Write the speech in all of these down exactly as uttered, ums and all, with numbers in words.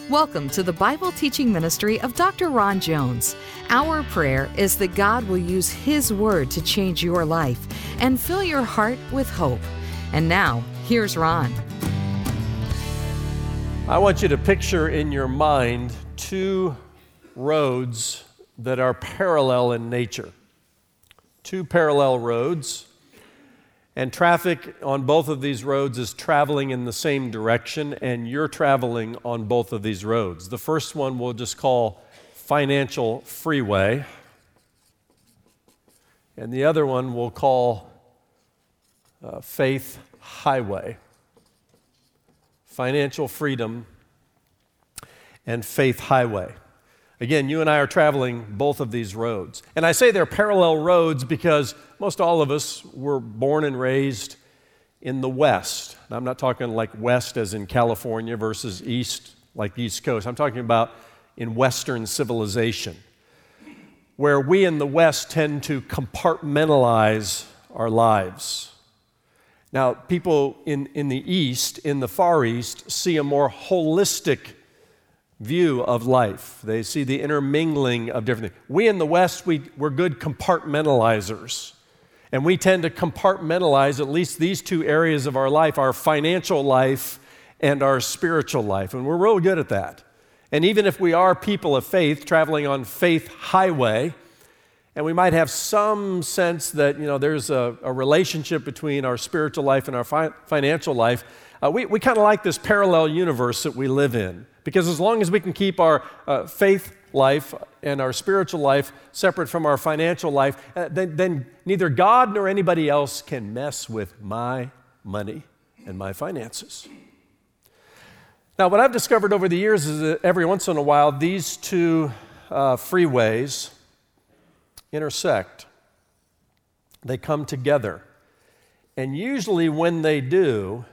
Welcome to the Bible teaching ministry of Doctor Ron Jones. Our prayer is that God will use His Word to change your life and fill your heart with hope. And now, here's Ron. I want you to picture in your mind two roads that are parallel in nature. Two parallel roads, and traffic on both of these roads is traveling in the same direction, and you're traveling on both of these roads. The first one we'll just call Financial Freeway, and the other one we'll call uh, Faith Highway. Financial Freedom and Faith Highway. Again, you and I are traveling both of these roads. And I say they're parallel roads because most all of us were born and raised in the West. And I'm not talking like West as in California versus East like East Coast. I'm talking about in Western civilization, where we in the West tend to compartmentalize our lives. Now, people in, in the East, in the Far East, see a more holistic view of life. They see the intermingling of different things. We in the West, we, we're good compartmentalizers. And we tend to compartmentalize at least these two areas of our life, our financial life and our spiritual life. And we're real good at that. And even if we are people of faith traveling on Faith Highway, and we might have some sense that, you know, there's a, a relationship between our spiritual life and our fi- financial life, uh, we, we kind of like this parallel universe that we live in. Because as long as we can keep our uh, faith life and our spiritual life separate from our financial life, uh, then, then neither God nor anybody else can mess with my money and my finances. Now, what I've discovered over the years is that every once in a while, these two uh, freeways intersect. They come together. And usually when they do,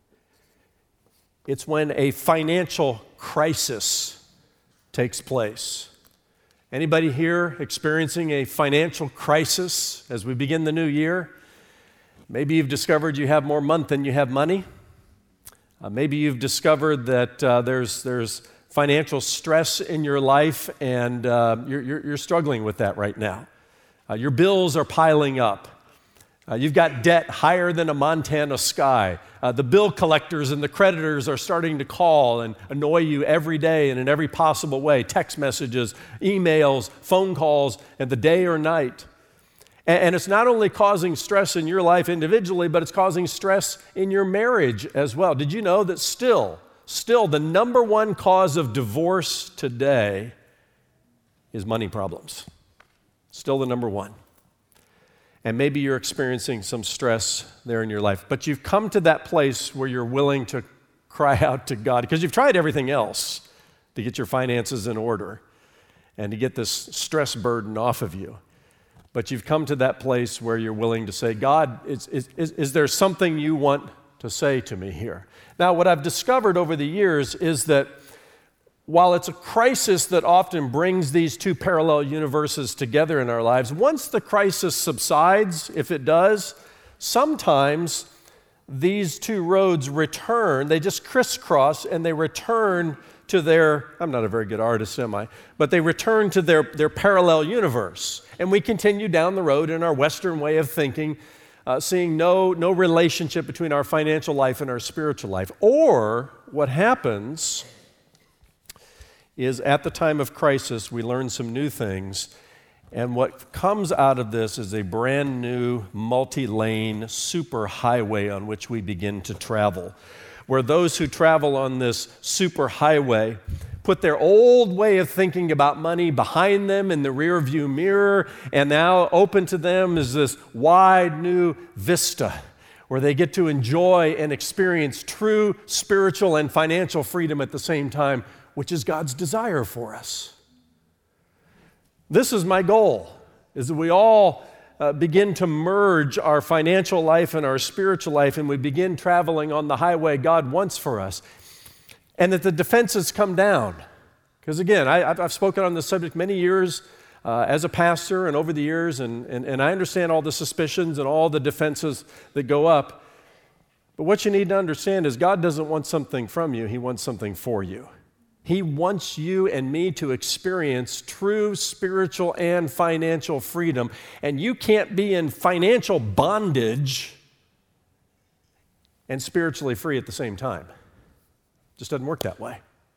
it's when a financial crisis takes place. Anybody here experiencing a financial crisis as we begin the new year? Maybe you've discovered you have more month than you have money. Uh, maybe you've discovered that uh, there's there's financial stress in your life, and uh, you're, you're, you're struggling with that right now. Uh, your bills are piling up. Uh, you've got debt higher than a Montana sky. Uh, the bill collectors and the creditors are starting to call and annoy you every day and in every possible way. Text messages, emails, phone calls, and the day or night. And, and it's not only causing stress in your life individually, but it's causing stress in your marriage as well. Did you know that still, still the number one cause of divorce today is money problems? Still the number one. And maybe you're experiencing some stress there in your life, but you've come to that place where you're willing to cry out to God because you've tried everything else to get your finances in order and to get this stress burden off of you. But you've come to that place where you're willing to say, God, is, is, is, is there something you want to say to me here? Now, what I've discovered over the years is that while it's a crisis that often brings these two parallel universes together in our lives, once the crisis subsides, if it does, sometimes these two roads return, they just crisscross and they return to their, I'm not a very good artist, am I? But they return to their, their parallel universe. And we continue down the road in our Western way of thinking, uh, seeing no, no relationship between our financial life and our spiritual life. Or what happens is at the time of crisis, we learn some new things, and what comes out of this is a brand new multi-lane super highway on which we begin to travel, where those who travel on this super highway put their old way of thinking about money behind them in the rearview mirror, and now open to them is this wide new vista where they get to enjoy and experience true spiritual and financial freedom at the same time, which is God's desire for us. This is my goal, is that we all uh, begin to merge our financial life and our spiritual life, and we begin traveling on the highway God wants for us, and that the defenses come down. Because again, I, I've, I've spoken on this subject many years uh, as a pastor and over the years, and, and, and I understand all the suspicions and all the defenses that go up. But what you need to understand is God doesn't want something from you, He wants something for you. He wants you and me to experience true spiritual and financial freedom. And you can't be in financial bondage and spiritually free at the same time. It just doesn't work that way.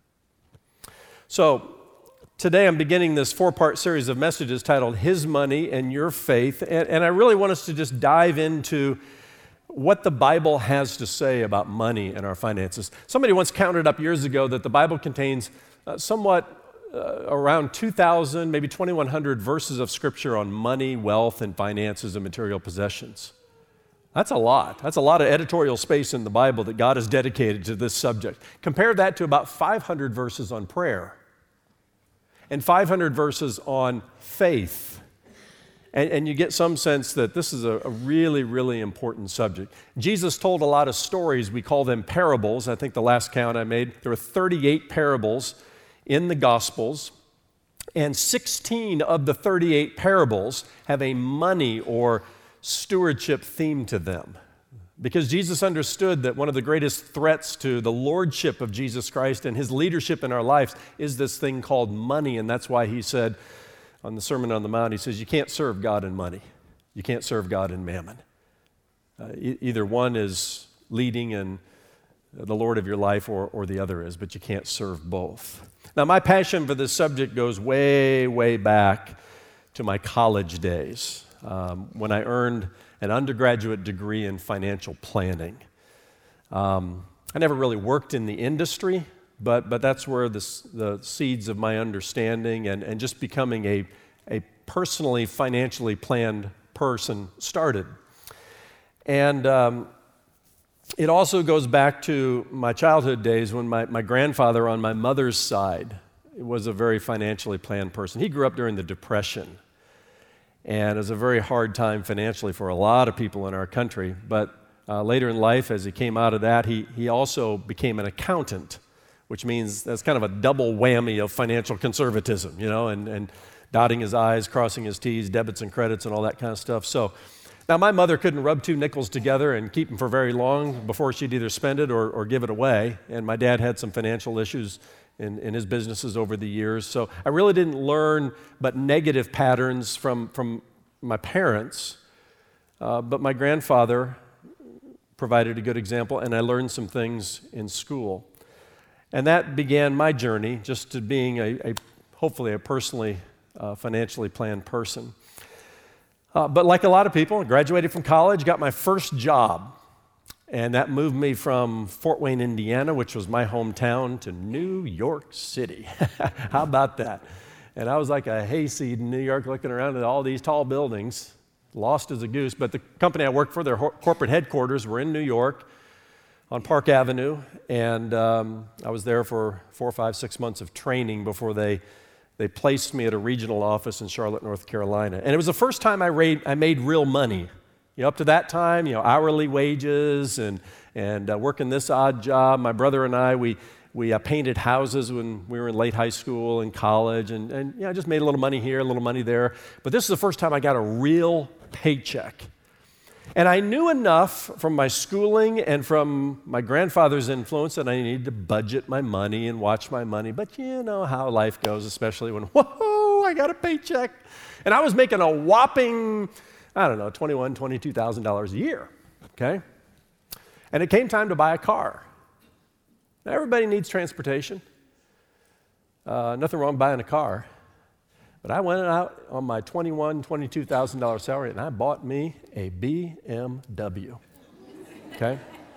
So today I'm beginning this four-part series of messages titled His Money and Your Faith. And, and I really want us to just dive into what the Bible has to say about money and our finances. Somebody once counted up years ago that the Bible contains uh, somewhat uh, around two thousand, maybe twenty-one hundred verses of Scripture on money, wealth, and finances and material possessions. That's a lot. That's a lot of editorial space in the Bible that God has dedicated to this subject. Compare that to about five hundred verses on prayer and five hundred verses on faith. And, and you get some sense that this is a, a really, really important subject. Jesus told a lot of stories. We call them parables. I think the last count I made, there were thirty-eight parables in the Gospels. And sixteen of the thirty-eight parables have a money or stewardship theme to them. Because Jesus understood that one of the greatest threats to the lordship of Jesus Christ and his leadership in our lives is this thing called money. And that's why he said on the Sermon on the Mount, he says, you can't serve God and money. You can't serve God and mammon. Uh, e- either one is leading and the Lord of your life or, or the other is, but you can't serve both. Now, my passion for this subject goes way, way back to my college days. Um, when I earned an undergraduate degree in financial planning. Um, I never really worked in the industry, but, but that's where the, the seeds of my understanding and, and just becoming a, a personally financially planned person started. And um, it also goes back to my childhood days when my, my grandfather on my mother's side was a very financially planned person. He grew up during the Depression. And it was a very hard time financially for a lot of people in our country. But uh, later in life, as he came out of that, he, he also became an accountant, which means that's kind of a double whammy of financial conservatism, you know, and, and dotting his I's, crossing his T's, debits and credits and all that kind of stuff. So now my mother couldn't rub two nickels together and keep them for very long before she'd either spend it or, or give it away. And my dad had some financial issues In, in his businesses over the years. So I really didn't learn but negative patterns from, from my parents, uh, but my grandfather provided a good example, and I learned some things in school. And that began my journey just to being a, a hopefully a personally, uh, financially planned person. Uh, but like a lot of people, I graduated from college, got my first job. And that moved me from Fort Wayne, Indiana, which was my hometown, to New York City. How about that? And I was like a hayseed in New York looking around at all these tall buildings, lost as a goose. But the company I worked for, their ho- corporate headquarters were in New York on Park Avenue. And um, I was there for four, five, six months of training before they, they placed me at a regional office in Charlotte, North Carolina. And it was the first time I, ra- I made real money. You know, up to that time, you know, hourly wages and and uh, working this odd job. My brother and I, we we uh, painted houses when we were in late high school and college, and and yeah, I just made a little money here, a little money there. But this is the first time I got a real paycheck, and I knew enough from my schooling and from my grandfather's influence that I needed to budget my money and watch my money. But you know how life goes, especially when whoa, I got a paycheck, and I was making a whopping, I don't know, twenty-one thousand dollars, twenty-two thousand dollars a year, okay? And it came time to buy a car. Now, everybody needs transportation. Uh, nothing wrong buying a car. But I went out on my twenty-one thousand dollars, twenty-two thousand dollars salary, and I bought me a B M W, okay?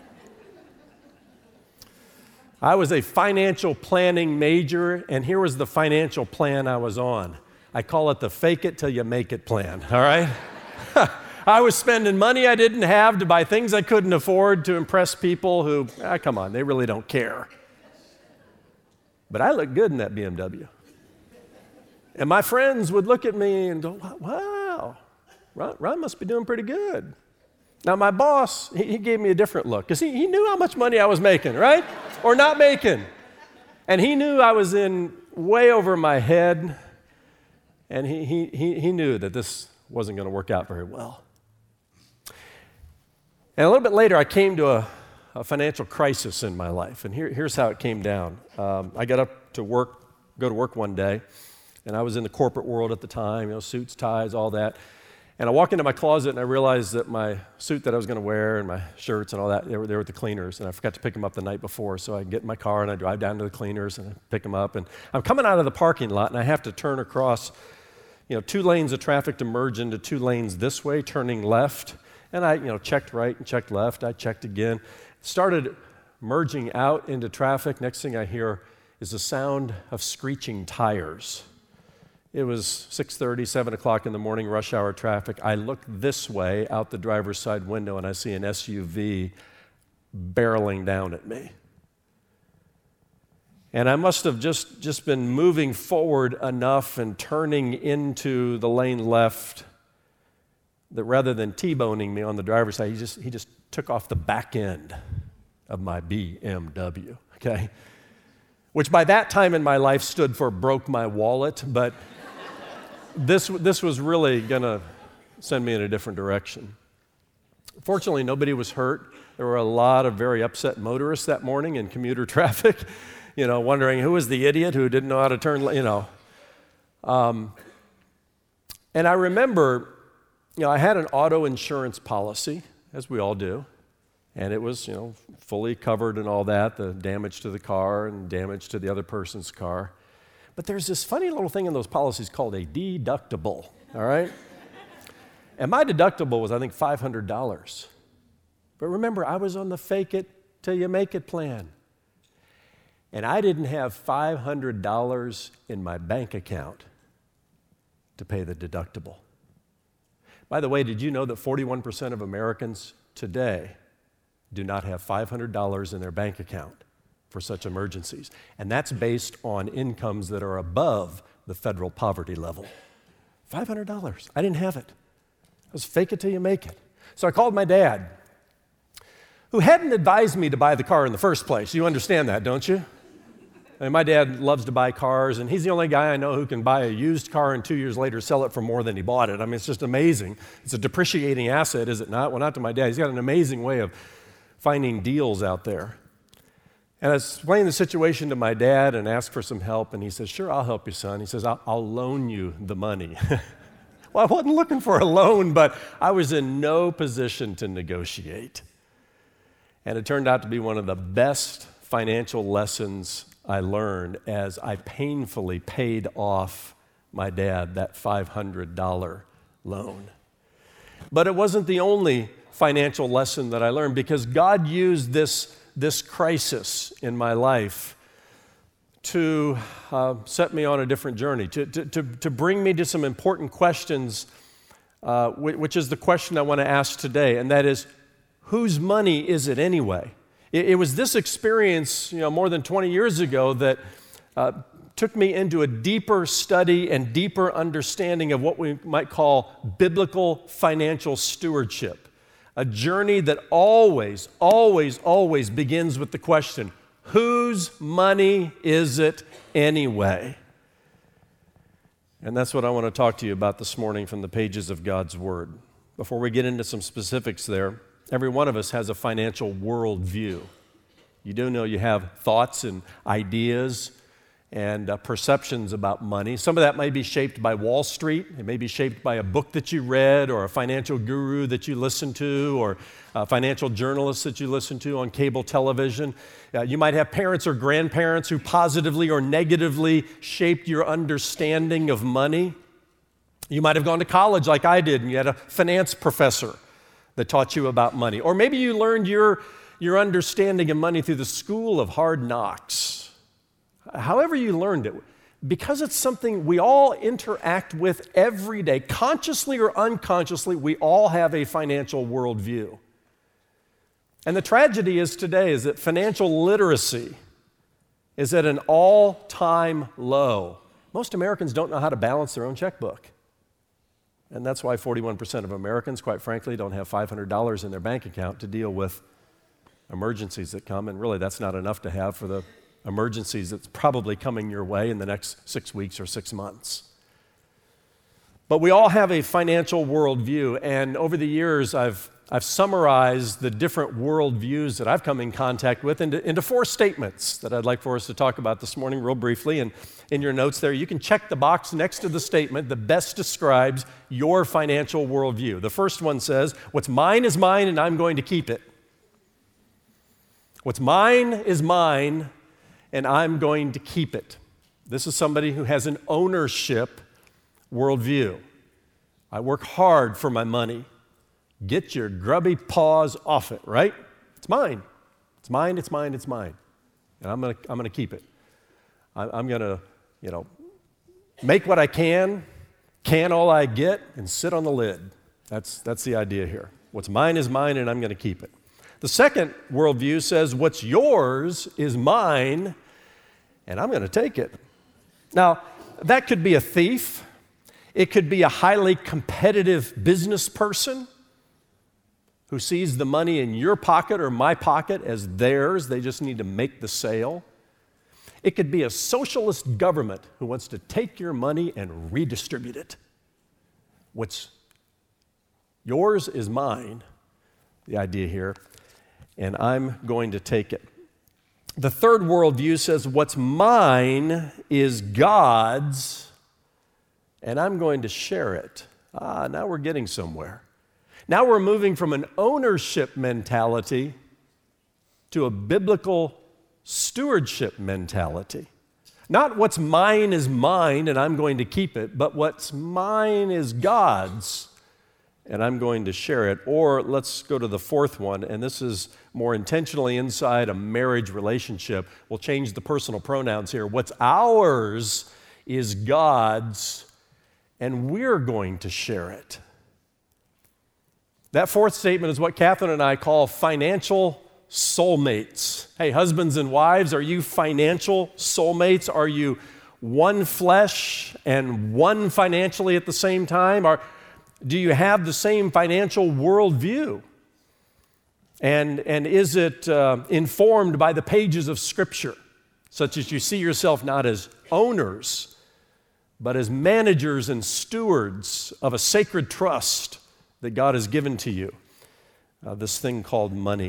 I was a financial planning major, and here was the financial plan I was on. I call it the fake it till you make it plan, all right? I was spending money I didn't have to buy things I couldn't afford to impress people who, ah, come on, they really don't care. But I looked good in that B M W. And my friends would look at me and go, wow, Ron, Ron must be doing pretty good. Now, my boss, he, he gave me a different look because he, he knew how much money I was making, right? Or not making. And he knew I was in way over my head, and he, he, he, he knew that this wasn't going to work out very well. And a little bit later, I came to a, a financial crisis in my life, and here, here's how it came down. Um, I got up to work, go to work one day, and I was in the corporate world at the time, you know, suits, ties, all that. And I walk into my closet and I realized that my suit that I was going to wear and my shirts and all that, they were there with the cleaners, and I forgot to pick them up the night before. So I get in my car and I drive down to the cleaners and I pick them up. And I'm coming out of the parking lot and I have to turn across, you know, two lanes of traffic to merge into two lanes this way, turning left. And I, you know, checked right and checked left. I checked again. Started merging out into traffic. Next thing I hear is the sound of screeching tires. It was six thirty, seven o'clock in the morning, rush hour traffic. I look this way out the driver's side window and I see an S U V barreling down at me. And I must have just, just been moving forward enough and turning into the lane left that rather than T-boning me on the driver's side, he just, he just took off the back end of my B M W, okay? Which by that time in my life stood for broke my wallet, but This, this was really going to send me in a different direction. Fortunately, nobody was hurt. There were a lot of very upset motorists that morning in commuter traffic, you know, wondering who was the idiot who didn't know how to turn, you know. Um, and I remember, you know, I had an auto insurance policy, as we all do, and it was, you know, fully covered and all that, the damage to the car and damage to the other person's car. But there's this funny little thing in those policies called a deductible, all right? And my deductible was, I think, five hundred dollars. But remember, I was on the fake it till you make it plan. And I didn't have five hundred dollars in my bank account to pay the deductible. By the way, did you know that forty-one percent of Americans today do not have five hundred dollars in their bank account for such emergencies? And that's based on incomes that are above the federal poverty level. five hundred dollars. I didn't have it. It was fake it till you make it. So I called my dad, who hadn't advised me to buy the car in the first place. You understand that, don't you? I mean, my dad loves to buy cars, and he's the only guy I know who can buy a used car and two years later sell it for more than he bought it. I mean, it's just amazing. It's a depreciating asset, is it not? Well, not to my dad. He's got an amazing way of finding deals out there. And I explained the situation to my dad and asked for some help, and he says, sure, I'll help you, son. He says, I'll, I'll loan you the money. Well, I wasn't looking for a loan, but I was in no position to negotiate. And it turned out to be one of the best financial lessons I learned as I painfully paid off my dad that five hundred dollars loan. But it wasn't the only financial lesson that I learned, because God used this this crisis in my life to uh, set me on a different journey, to, to, to, to bring me to some important questions, uh, which is the question I want to ask today, and that is, whose money is it anyway? It, it was this experience, you know, more than twenty years ago that uh, took me into a deeper study and deeper understanding of what we might call biblical financial stewardship. A journey that always, always, always begins with the question, whose money is it anyway? And that's what I want to talk to you about this morning from the pages of God's Word. Before we get into some specifics there, every one of us has a financial worldview. You do know you have thoughts and ideas and uh, perceptions about money. Some of that may be shaped by Wall Street. It may be shaped by a book that you read, or a financial guru that you listen to, or a financial journalist that you listen to on cable television. Uh, you might have parents or grandparents who positively or negatively shaped your understanding of money. You might have gone to college like I did, and you had a finance professor that taught you about money. Or maybe you learned your, your understanding of money through the school of hard knocks. However you learned it, because it's something we all interact with every day, consciously or unconsciously, we all have a financial worldview. And the tragedy is today is that financial literacy is at an all-time low. Most Americans don't know how to balance their own checkbook. And that's why forty-one percent of Americans, quite frankly, don't have five hundred dollars in their bank account to deal with emergencies that come. And really, that's not enough to have for the emergencies that's probably coming your way in the next six weeks or six months. But we all have a financial worldview, and over the years, I've I've summarized the different worldviews that I've come in contact with into, into four statements that I'd like for us to talk about this morning real briefly. And in your notes there, you can check the box next to the statement that best describes your financial worldview. The first one says, what's mine is mine and I'm going to keep it. What's mine is mine and I'm going to keep it. This is somebody who has an ownership worldview. I work hard for my money. Get your grubby paws off it, right? It's mine. It's mine, it's mine, it's mine. And I'm gonna, I'm gonna keep it. I, I'm gonna, you know, make what I can, can all I get, and sit on the lid. That's, that's the idea here. What's mine is mine, and I'm gonna keep it. The second worldview says, what's yours is mine, and I'm gonna take it. Now, that could be a thief. It could be a highly competitive business person who sees the money in your pocket or my pocket as theirs. They just need to make the sale. It could be a socialist government who wants to take your money and redistribute it. What's yours is mine, the idea here, and I'm going to take it. The third worldview says what's mine is God's, and I'm going to share it. Ah, now we're getting somewhere. Now we're moving from an ownership mentality to a biblical stewardship mentality. Not what's mine is mine and I'm going to keep it, but what's mine is God's and I'm going to share it. Or let's go to the fourth one, and this is more intentionally inside a marriage relationship. We'll change the personal pronouns here. What's ours is God's and we're going to share it. That fourth statement is what Catherine and I call financial soulmates. Hey, husbands and wives, are you financial soulmates? Are you one flesh and one financially at the same time? Or do you have the same financial worldview? And, and is it uh, informed by the pages of Scripture, such as you see yourself not as owners, but as managers and stewards of a sacred trust that God has given to you, uh, this thing called money.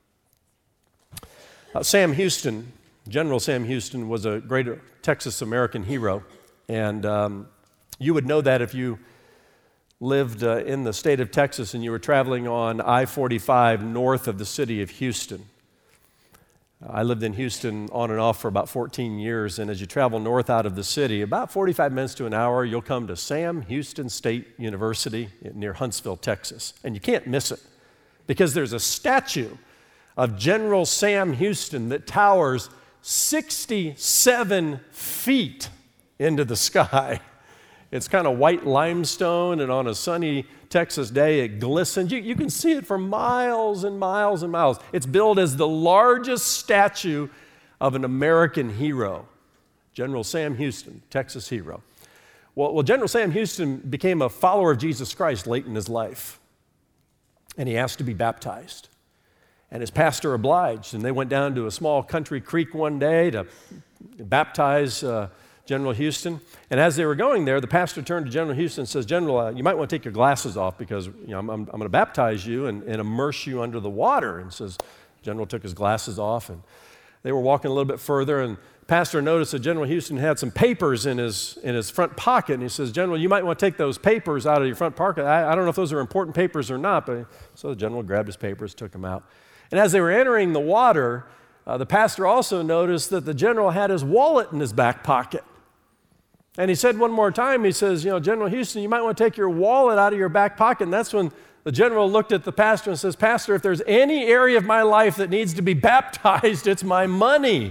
Uh, Sam Houston, General Sam Houston, was a great Texas American hero, and um, you would know that if you lived uh, in the state of Texas and you were traveling on I forty-five north of the city of Houston. I lived in Houston on and off for about fourteen years, and as you travel north out of the city, about forty-five minutes to an hour, you'll come to Sam Houston State University near Huntsville, Texas. And you can't miss it because there's a statue of General Sam Houston that towers sixty-seven feet into the sky. It's kind of white limestone, and on a sunny Texas day, it glistens. You, you can see it for miles and miles and miles. It's billed as the largest statue of an American hero, General Sam Houston, Texas hero. Well, well, General Sam Houston became a follower of Jesus Christ late in his life, and he asked to be baptized. And his pastor obliged, and they went down to a small country creek one day to baptize uh, General Houston. And as they were going there, the pastor turned to General Houston and says, General, uh, you might want to take your glasses off because you know, I'm, I'm, I'm going to baptize you and, and immerse you under the water. And says, General took his glasses off, and they were walking a little bit further, and the pastor noticed that General Houston had some papers in his, in his front pocket, and he says, General, you might want to take those papers out of your front pocket. I, I don't know if those are important papers or not, but so the general grabbed his papers, took them out. And as they were entering the water, uh, the pastor also noticed that the general had his wallet in his back pocket. And he said one more time, he says, you know, General Houston, you might want to take your wallet out of your back pocket. And that's when the general looked at the pastor and says, Pastor, if there's any area of my life that needs to be baptized, it's my money.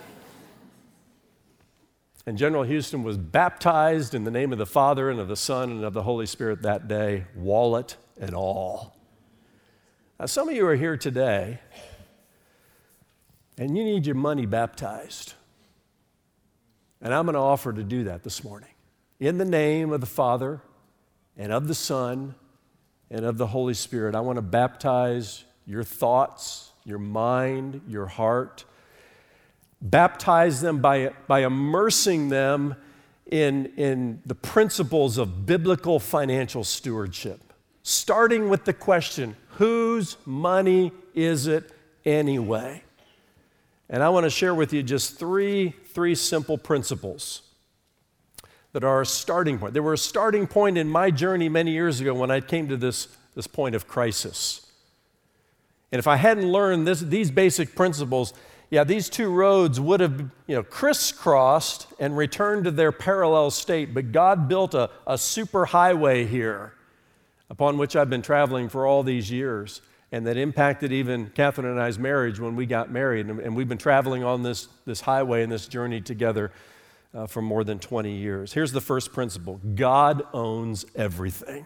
And General Houston was baptized in the name of the Father and of the Son and of the Holy Spirit that day, wallet and all. Now, some of you are here today, and you need your money baptized. And I'm going to offer to do that this morning. In the name of the Father and of the Son and of the Holy Spirit, I want to baptize your thoughts, your mind, your heart. Baptize them by, by immersing them in, in the principles of biblical financial stewardship. Starting with the question, Whose money is it anyway? And I want to share with you just three, three simple principles that are a starting point. They were a starting point in my journey many years ago when I came to this, this point of crisis. And if I hadn't learned this, these basic principles, yeah, these two roads would have, you know, crisscrossed and returned to their parallel state, but God built a, a super highway here upon which I've been traveling for all these years, and that impacted even Catherine and I's marriage when we got married. And, and we've been traveling on this, this highway and this journey together uh, for more than twenty years. Here's the first principle. God owns everything.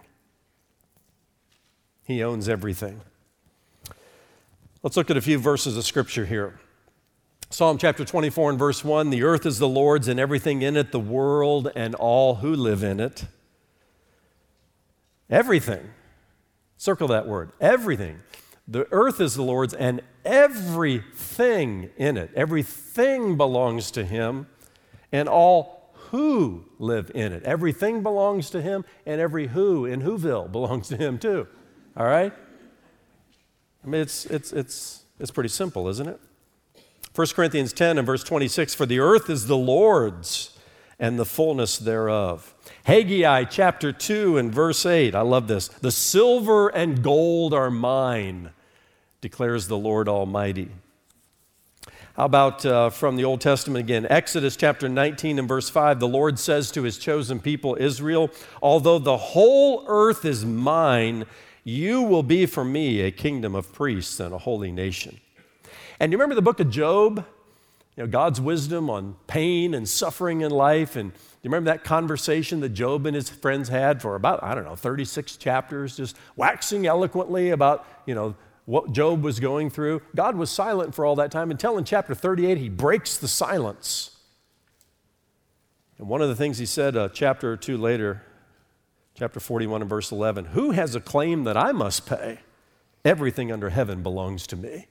He owns everything. Let's look at a few verses of Scripture here. Psalm chapter twenty-four and verse one, the earth is the Lord's and everything in it, the world and all who live in it. Everything. Circle that word. Everything. The earth is the Lord's and everything in it. Everything belongs to Him and all who live in it. Everything belongs to Him and every who in Whoville belongs to Him too. All right? I mean, it's, it's, it's, it's pretty simple, isn't it? First Corinthians ten and verse twenty-six, for the earth is the Lord's and the fullness thereof. Haggai chapter two and verse eight, I love this. The silver and gold are mine, declares the Lord Almighty. How about uh, from the Old Testament again? Exodus chapter nineteen and verse five, the Lord says to His chosen people Israel, although the whole earth is mine, you will be for me a kingdom of priests and a holy nation. And you remember the book of Job? You know, God's wisdom on pain and suffering in life. And you remember that conversation that Job and his friends had for about, I don't know, thirty-six chapters, just waxing eloquently about, you know, what Job was going through. God was silent for all that time until in chapter thirty-eight, He breaks the silence. And one of the things He said a chapter or two later, chapter forty-one and verse eleven, who has a claim that I must pay? Everything under heaven belongs to me.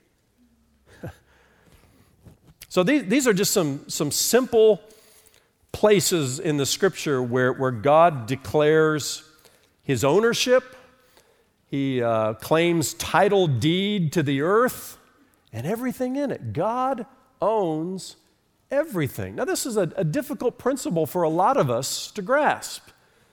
So these, these are just some, some simple places in the Scripture where, where God declares His ownership. He uh, claims title deed to the earth and everything in it. God owns everything. Now, this is a, a difficult principle for a lot of us to grasp.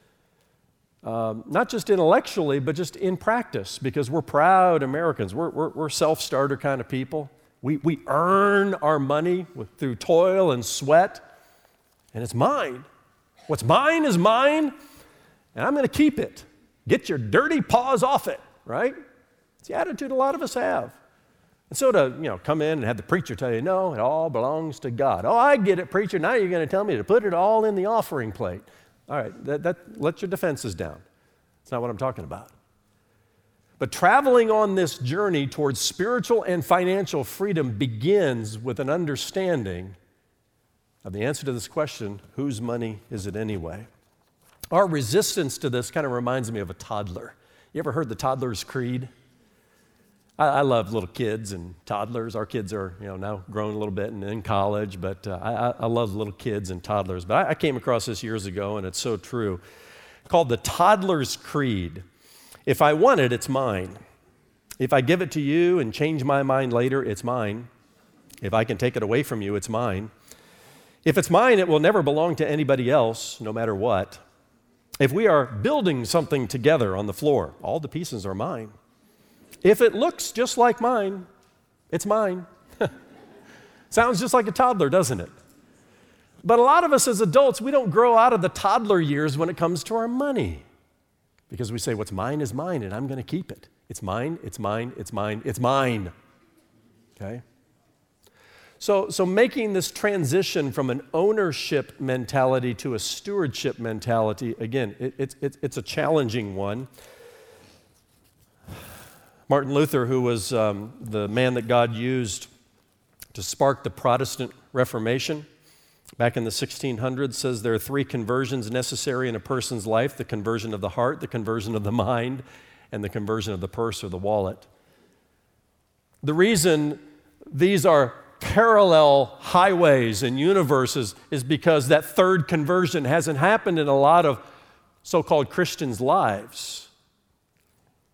Um, not just intellectually, but just in practice, because we're proud Americans. We're, we're, we're self-starter kind of people. We, we earn our money with, through toil and sweat, and it's mine. What's mine is mine, and I'm going to keep it. Get your dirty paws off it, right? It's the attitude a lot of us have. And so to, you know, come in and have the preacher tell you, no, it all belongs to God. Oh, I get it, preacher. Now you're going to tell me to put it all in the offering plate. All right, that, that, let your defenses down. That's not what I'm talking about. But traveling on this journey towards spiritual and financial freedom begins with an understanding of the answer to this question, whose money is it anyway? Our resistance to this kind of reminds me of a toddler. You ever heard the toddler's creed? I, I love little kids and toddlers. Our kids are, you know, now grown a little bit and in college, but uh, I, I love little kids and toddlers. But I, I came across this years ago, and it's so true, called the Toddler's Creed. If I want it, it's mine. If I give it to you and change my mind later, it's mine. If I can take it away from you, it's mine. If it's mine, it will never belong to anybody else, no matter what. If we are building something together on the floor, all the pieces are mine. If it looks just like mine, it's mine. Sounds just like a toddler, doesn't it? But a lot of us as adults, we don't grow out of the toddler years when it comes to our money. Because we say, what's mine is mine, and I'm going to keep it. It's mine, it's mine, it's mine, it's mine. Okay? So, so making this transition from an ownership mentality to a stewardship mentality, again, it, it, it, it's a challenging one. Martin Luther, who was um, the man that God used to spark the Protestant Reformation, back in the sixteen hundreds, says there are three conversions necessary in a person's life: the conversion of the heart, the conversion of the mind, and the conversion of the purse or the wallet. The reason these are parallel highways and universes is because that third conversion hasn't happened in a lot of so-called Christians' lives.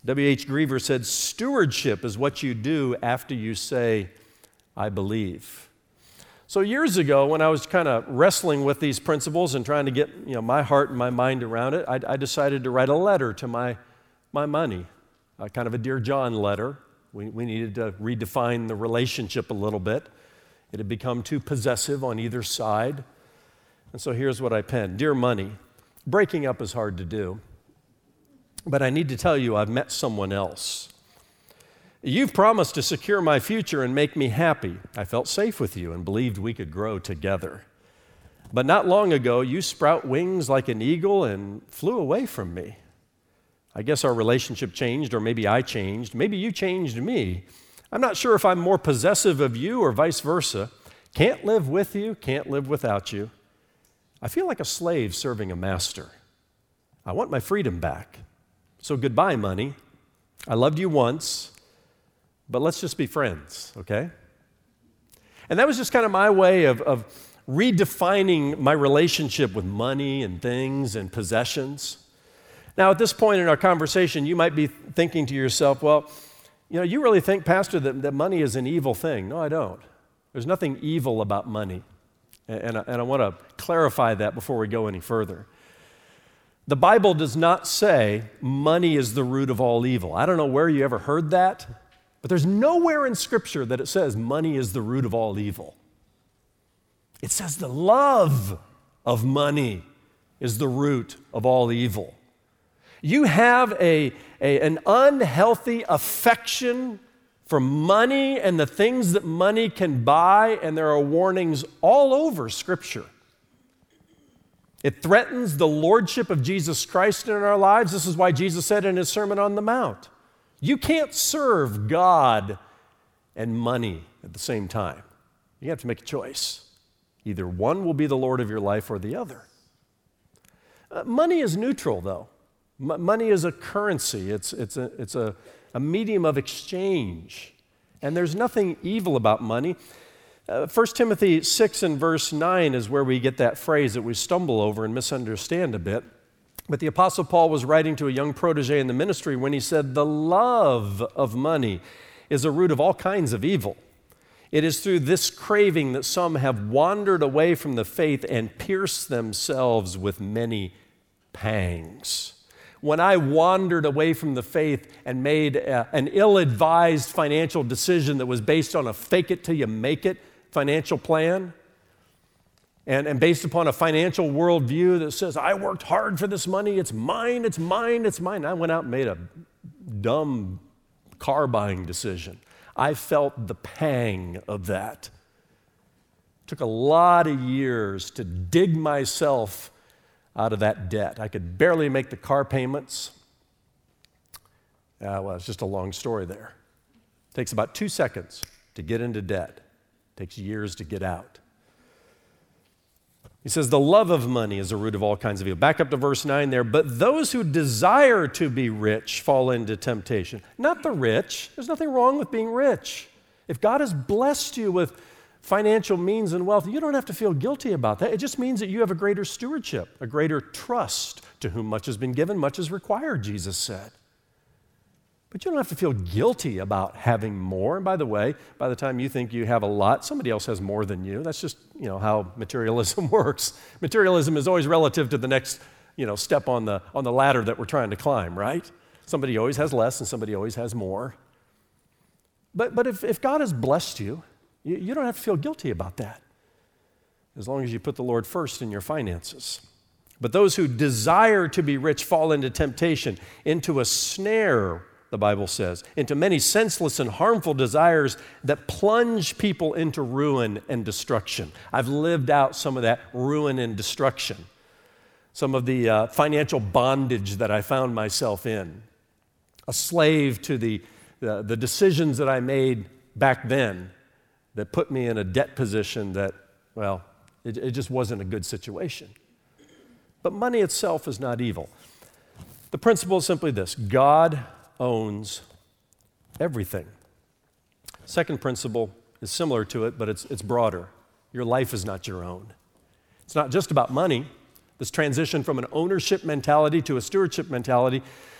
W H Griever said, stewardship is what you do after you say, I believe. So years ago, when I was kind of wrestling with these principles and trying to get you know, my heart and my mind around it, I, I decided to write a letter to my, my money, uh, kind of a Dear John letter. We, we needed to redefine the relationship a little bit. It had become too possessive on either side. And so here's what I penned. Dear money, breaking up is hard to do. But I need to tell you, I've met someone else. You've promised to secure my future and make me happy. I felt safe with you and believed we could grow together. But not long ago, you sprout wings like an eagle and flew away from me. I guess our relationship changed, or maybe I changed. Maybe you changed me. I'm not sure if I'm more possessive of you or vice versa. Can't live with you, can't live without you. I feel like a slave serving a master. I want my freedom back. So goodbye, money. I loved you once, but let's just be friends, okay? And that was just kind of my way of, of redefining my relationship with money and things and possessions. Now, at this point in our conversation, you might be thinking to yourself, well, you know, you really think, Pastor, that, that money is an evil thing. No, I don't. There's nothing evil about money. And, and, I, and I want to clarify that before we go any further. The Bible does not say money is the root of all evil. I don't know where you ever heard that, but there's nowhere in Scripture that it says money is the root of all evil. It says the love of money is the root of all evil. You have a, a, an unhealthy affection for money and the things that money can buy, and there are warnings all over Scripture. It threatens the lordship of Jesus Christ in our lives. This is why Jesus said in his Sermon on the Mount, you can't serve God and money at the same time. You have to make a choice. Either one will be the Lord of your life or the other. Uh, money is neutral, though. M- money is a currency. It's, it's, a, it's a, a medium of exchange. And there's nothing evil about money. Uh, First Timothy six and verse nine is where we get that phrase that we stumble over and misunderstand a bit. But the Apostle Paul was writing to a young protege in the ministry when he said, the love of money is a root of all kinds of evil. It is through this craving that some have wandered away from the faith and pierced themselves with many pangs. When I wandered away from the faith and made a, an ill-advised financial decision that was based on a fake-it-till-you-make-it financial plan, and, and based upon a financial worldview that says, I worked hard for this money, it's mine, it's mine, it's mine. I went out and made a dumb car buying decision. I felt the pang of that. It took a lot of years to dig myself out of that debt. I could barely make the car payments. Uh, well, it's just a long story there. It takes about two seconds to get into debt. It takes years to get out. He says, the love of money is the root of all kinds of evil. Back up to verse nine there. But those who desire to be rich fall into temptation. Not the rich. There's nothing wrong with being rich. If God has blessed you with financial means and wealth, you don't have to feel guilty about that. It just means that you have a greater stewardship, a greater trust. To whom much has been given, much is required, Jesus said. But you don't have to feel guilty about having more. And by the way, by the time you think you have a lot, somebody else has more than you. That's just, you know, how materialism works. Materialism is always relative to the next, you know, step on the on the ladder that we're trying to climb, right? Somebody always has less and somebody always has more. But but if, if God has blessed you, you, you don't have to feel guilty about that, as long as you put the Lord first in your finances. But those who desire to be rich fall into temptation, into a snare, the Bible says, into many senseless and harmful desires that plunge people into ruin and destruction. I've lived out some of that ruin and destruction, some of the uh, financial bondage that I found myself in, a slave to the, the, the decisions that I made back then that put me in a debt position that, well, it, it just wasn't a good situation. But money itself is not evil. The principle is simply this: God owns everything. Second principle is similar to it, but it's, it's broader. Your life is not your own. It's not just about money. This transition from an ownership mentality to a stewardship mentality,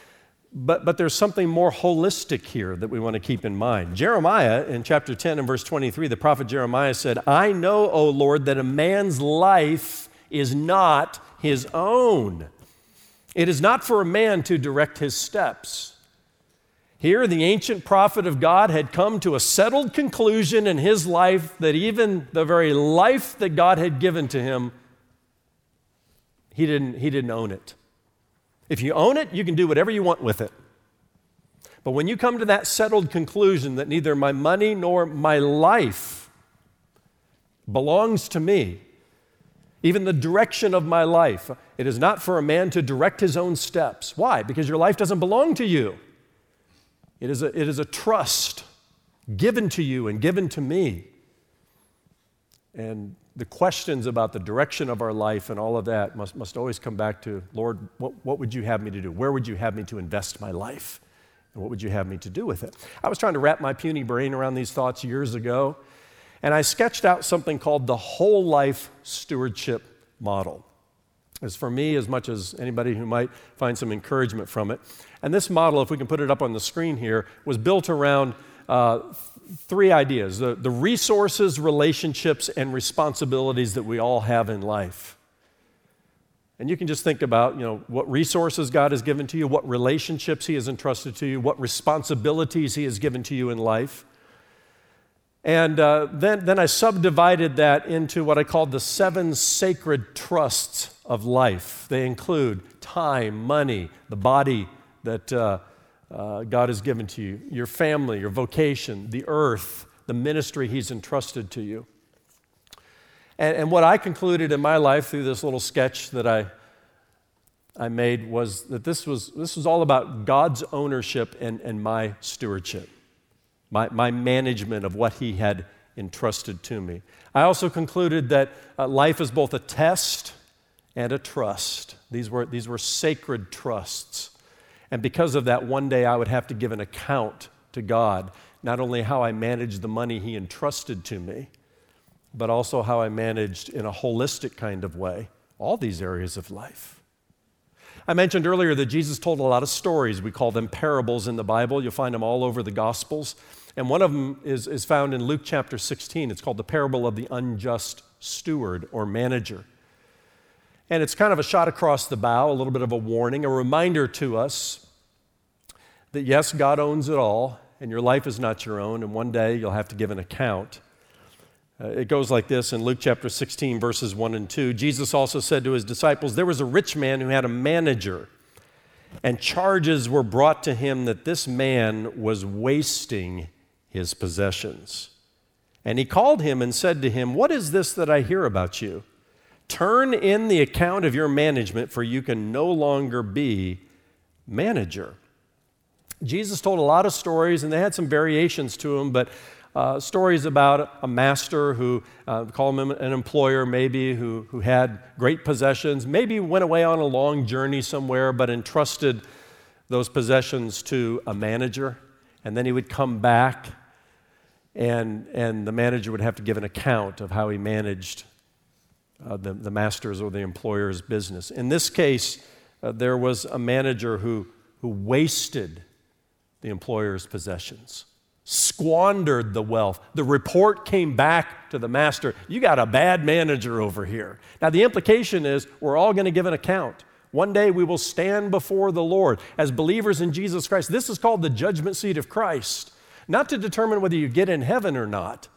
But, but there's something more holistic here that we want to keep in mind. Jeremiah, in chapter ten and verse twenty-three, the prophet Jeremiah said, I know, O Lord, that a man's life is not his own. It is not for a man to direct his steps. Here, the ancient prophet of God had come to a settled conclusion in his life that even the very life that God had given to him, he didn't, he didn't own it. If you own it, you can do whatever you want with it. But when you come to that settled conclusion that neither my money nor my life belongs to me, even the direction of my life, it is not for a man to direct his own steps. Why? Because your life doesn't belong to you. It is a, it is a trust given to you and given to me. And the questions about the direction of our life and all of that must, must always come back to, Lord, what, what would you have me to do? Where would you have me to invest my life? And what would you have me to do with it? I was trying to wrap my puny brain around these thoughts years ago, and I sketched out something called the whole life stewardship model. It's for me as much as anybody who might find some encouragement from it. And this model, if we can put it up on the screen here, was built around uh, three ideas: the, the resources, relationships, and responsibilities that we all have in life. And you can just think about, you know, what resources God has given to you, what relationships He has entrusted to you, what responsibilities He has given to you in life. And uh, then, then I subdivided that into what I called the seven sacred trusts of life. They include time, money, the body that uh, uh, God has given to you, your family, your vocation, the earth, the ministry He's entrusted to you. And, and what I concluded in my life through this little sketch that I, I made was that this was, this was all about God's ownership and, and my stewardship. My, my management of what He had entrusted to me. I also concluded that uh, life is both a test and a trust. These were, these were sacred trusts. And because of that, one day I would have to give an account to God, not only how I managed the money He entrusted to me, but also how I managed in a holistic kind of way all these areas of life. I mentioned earlier that Jesus told a lot of stories. We call them parables in the Bible. You'll find them all over the Gospels. And one of them is, is found in Luke chapter sixteen. It's called the parable of the unjust steward or manager. And it's kind of a shot across the bow, a little bit of a warning, a reminder to us that yes, God owns it all, and your life is not your own, and one day you'll have to give an account. Uh, it goes like this in Luke chapter sixteen, verses one and two. Jesus also said to His disciples, there was a rich man who had a manager, and charges were brought to him that this man was wasting his possessions. And he called him and said to him, what is this that I hear about you? Turn in the account of your management, for you can no longer be manager. Jesus told a lot of stories, and they had some variations to them, but uh, stories about a master who, uh, call him an employer maybe, who, who had great possessions, maybe went away on a long journey somewhere, but entrusted those possessions to a manager, and then he would come back, and, and the manager would have to give an account of how he managed uh, the, the master's or the employer's business. In this case, uh, there was a manager who, who wasted the employer's possessions, squandered the wealth. The report came back to the master, you got a bad manager over here. Now the implication is we're all going to give an account. One day we will stand before the Lord as believers in Jesus Christ. This is called the judgment seat of Christ, not to determine whether you get in heaven or not,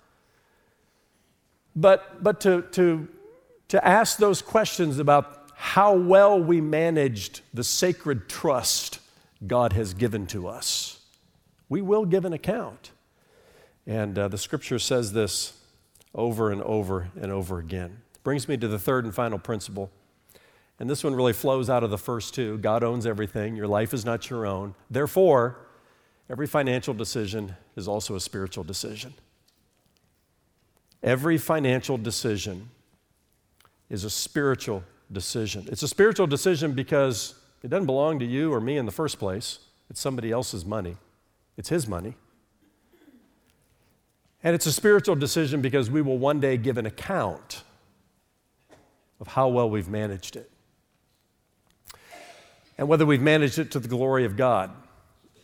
but, but to, to, to ask those questions about how well we managed the sacred trust God has given to us. We will give an account. And uh, the Scripture says this over and over and over again. Brings me to the third and final principle. And this one really flows out of the first two. God owns everything. Your life is not your own. Therefore, every financial decision is also a spiritual decision. Every financial decision is a spiritual decision. It's a spiritual decision because it doesn't belong to you or me in the first place. It's somebody else's money. It's His money. And it's a spiritual decision because we will one day give an account of how well we've managed it and whether we've managed it to the glory of God.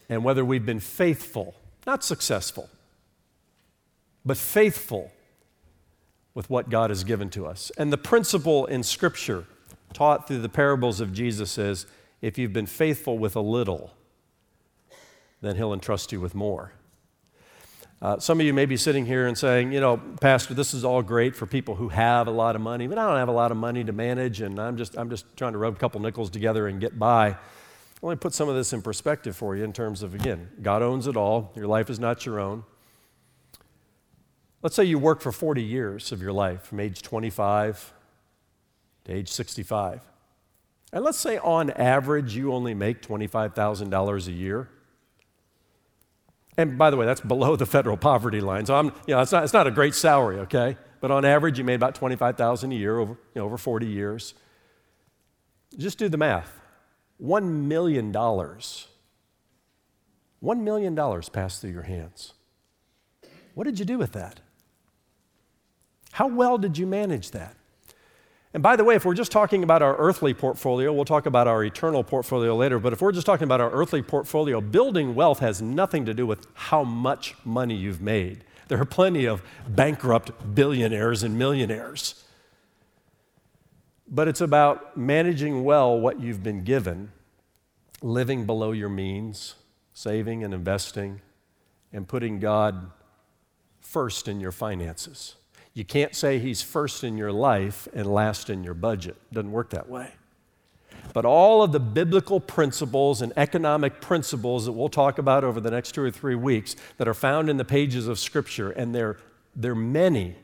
and whether we've been faithful, not successful, but faithful with what God has given to us. And the principle in Scripture taught through the parables of Jesus is, if you've been faithful with a little, then He'll entrust you with more. Uh, some of you may be sitting here and saying, you know, Pastor, this is all great for people who have a lot of money, but I don't have a lot of money to manage, and I'm just, I'm just trying to rub a couple nickels together and get by. Let me put some of this in perspective for you in terms of, again, God owns it all. Your life is not your own. Let's say you work for forty years of your life, from age twenty-five to age sixty-five. And let's say on average you only make twenty-five thousand dollars a year. And by the way, that's below the federal poverty line. So I'm, you know, it's not, it's not a great salary, okay? But on average, you made about twenty-five thousand dollars a year over, you know, over forty years. Just do the math. One million dollars. One million dollars passed through your hands. What did you do with that? How well did you manage that? And by the way, if we're just talking about our earthly portfolio, we'll talk about our eternal portfolio later, but if we're just talking about our earthly portfolio, building wealth has nothing to do with how much money you've made. There are plenty of bankrupt billionaires and millionaires. But it's about managing well what you've been given, living below your means, saving and investing, and putting God first in your finances. You can't say He's first in your life and last in your budget. It doesn't work that way. But all of the biblical principles and economic principles that we'll talk about over the next two or three weeks that are found in the pages of Scripture, and they're, they're many,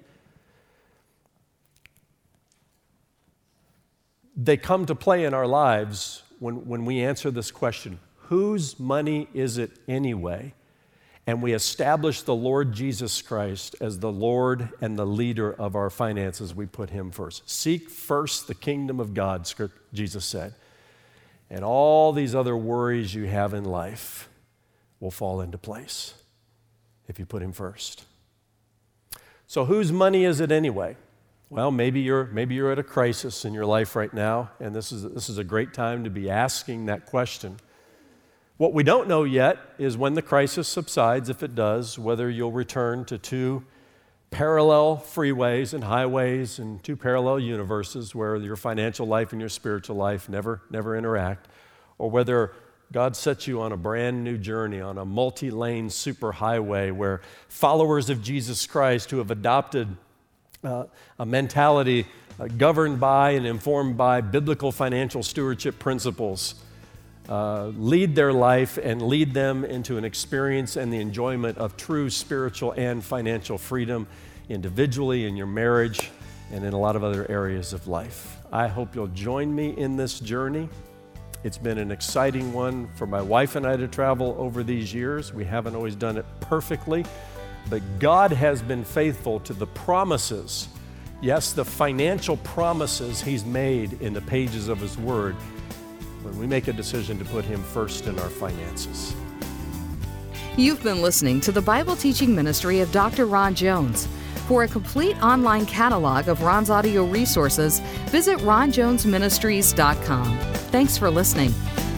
they come to play in our lives when, when we answer this question, whose money is it anyway? And we establish the Lord Jesus Christ as the Lord and the leader of our finances. We put Him first. Seek first the kingdom of God, Jesus said. And all these other worries you have in life will fall into place if you put Him first. So whose money is it anyway? Well, maybe you're, maybe you're at a crisis in your life right now, and this is, this is a great time to be asking that question. What we don't know yet is when the crisis subsides, if it does, whether you'll return to two parallel freeways and highways and two parallel universes where your financial life and your spiritual life never, never interact, or whether God sets you on a brand new journey, on a multi-lane superhighway where followers of Jesus Christ who have adopted uh, a mentality uh, governed by and informed by biblical financial stewardship principles Uh, lead their life and lead them into an experience and the enjoyment of true spiritual and financial freedom individually, in your marriage, and in a lot of other areas of life. I hope you'll join me in this journey. It's been an exciting one for my wife and I to travel over these years. We haven't always done it perfectly, but God has been faithful to the promises, yes, the financial promises He's made in the pages of His Word, when we make a decision to put Him first in our finances. You've been listening to the Bible teaching ministry of Doctor Ron Jones. For a complete online catalog of Ron's audio resources, visit ron jones ministries dot com. Thanks for listening.